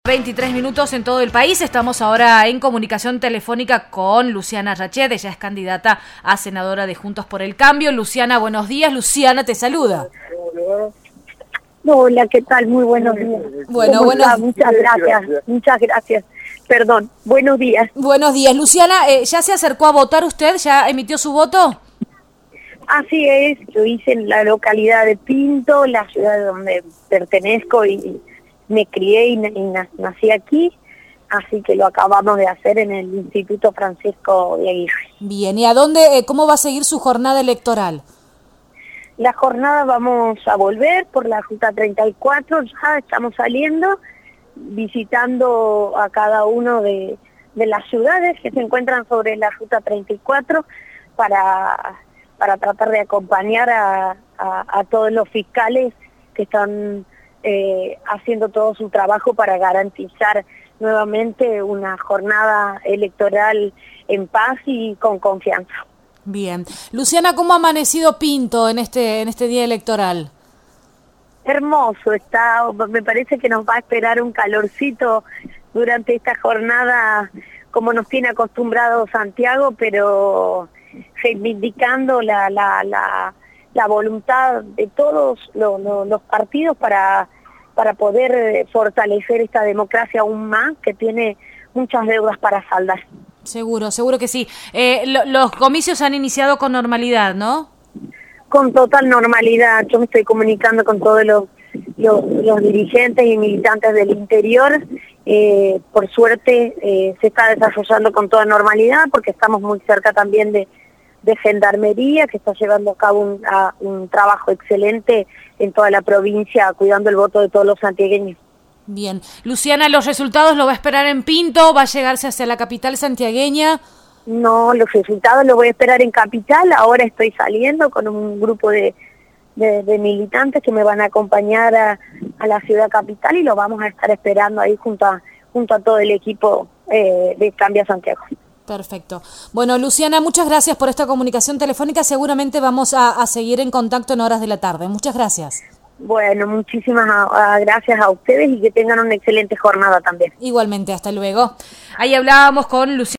23 minutos en todo el país. Estamos ahora en comunicación telefónica con Luciana Rached. Ella es candidata a senadora de Juntos por el Cambio. Luciana, buenos días. Luciana te saluda. Hola, ¿qué tal? Muy buenos días. Bueno, muchas gracias. Perdón, buenos días. Buenos días. Luciana, ¿ya se acercó a votar usted? ¿Ya emitió su voto? Así es, yo hice en la localidad de Pinto, la ciudad donde pertenezco y me crié y nací aquí, así que lo acabamos de hacer en el Instituto Francisco de Aguirre. Bien, ¿y a dónde, cómo va a seguir su jornada electoral? La jornada vamos a volver por la Ruta 34, ya estamos saliendo, visitando a cada uno de las ciudades que se encuentran sobre la Ruta 34 para tratar de acompañar a todos los fiscales que están haciendo todo su trabajo para garantizar nuevamente una jornada electoral en paz y con confianza. Bien. Luciana, ¿cómo ha amanecido Pinto en este día electoral? Hermoso está, me parece que nos va a esperar un calorcito durante esta jornada como nos tiene acostumbrado Santiago, pero reivindicando la voluntad de todos los partidos para poder fortalecer esta democracia aún más, que tiene muchas deudas para saldar. Seguro que sí. Los comicios han iniciado con normalidad, ¿no? Con total normalidad. Yo me estoy comunicando con todos los dirigentes y militantes del interior. Por suerte se está desarrollando con toda normalidad porque estamos muy cerca también de Gendarmería, que está llevando a cabo un trabajo excelente en toda la provincia, cuidando el voto de todos los santiagueños. Bien. Luciana, ¿los resultados lo va a esperar en Pinto? ¿Va a llegarse hacia la capital santiagueña? No, los resultados los voy a esperar en Capital. Ahora estoy saliendo con un grupo de militantes que me van a acompañar a la ciudad capital y lo vamos a estar esperando ahí junto a todo el equipo de Cambia Santiago. Perfecto. Bueno, Luciana, muchas gracias por esta comunicación telefónica. Seguramente vamos a seguir en contacto en horas de la tarde. Muchas gracias. Bueno, muchísimas gracias a ustedes y que tengan una excelente jornada también. Igualmente, hasta luego. Ahí hablábamos con Luciana.